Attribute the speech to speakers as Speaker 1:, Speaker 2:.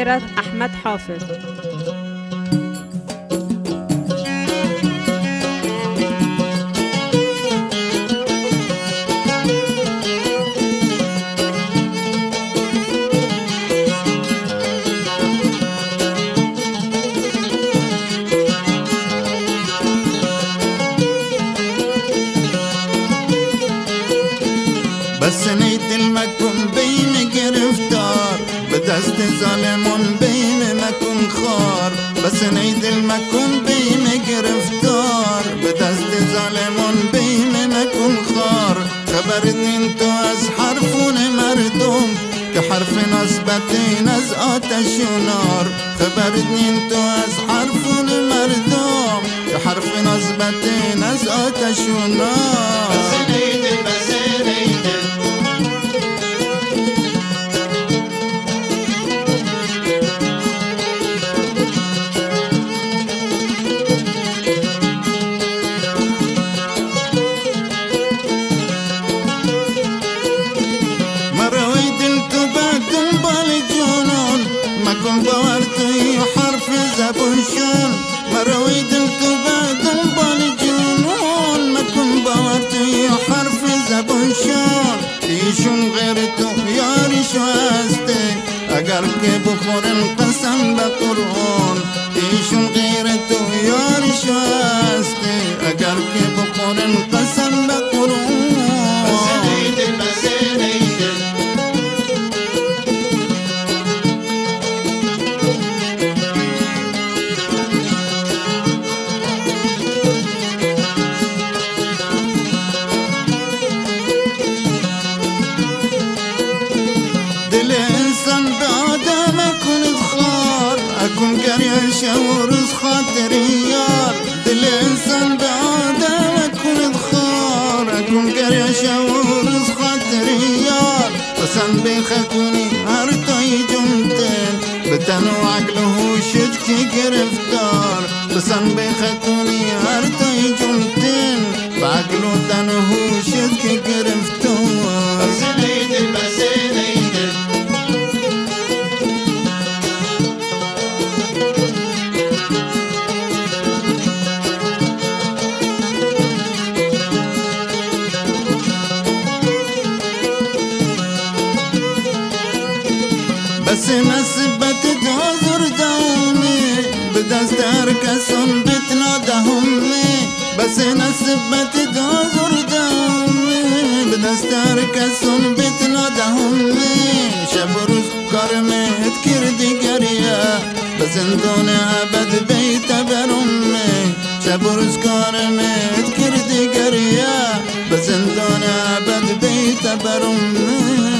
Speaker 1: دائرة أحمد حافظ.
Speaker 2: بس نيت المكون بين گرفتار به دست ظالمون بین مکن خار. بس نيت المكون بين گرفتار به دست ظالمون بین مکن خار. خبر دین تو از حرفون مردم که حرف نسبتین از آتش و نار. خبر دین تو از حرفون مردم که حرف نسبتین از آتش و نار. مکن باور توی حرف زبونشون مروی دل تو به دنبال جنون. مکن باور توی حرف زبونشون ایشون غیر تو یاریشو هسته اگر که بخورن قسم به قرآن. ایشون غیر تو یاریشو هسته اگر که بخورن قسم به قرآن. دل انسان به آدم کند خار اکن گریش و روز خاطری یار. دل انسان به آدم کند خار اکن گریش و روز خاطری یار. پسند بخکونی هر تای جمتن به تن و عقل و هوشت که گرفتار. پسند بخکونی هر تای جمتن به عقل و تن و هوشت که گرفتار. بس نسبت دازر دامی به دست هر کسون بتنا دهمی. بس نسبت دازر دامی به دست هر کسون بتنا دهمی. شب و روز کارمت کردی گریه به زندان عبد بیت برمی. شب و روز کارمت کردی گریه به زندان عبد بیت برمی.